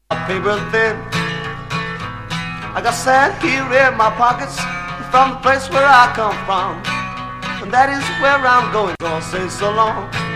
Paper thin, I got sand here in my pockets from the place where I come from, and that is where I'm going. Gonna say so long.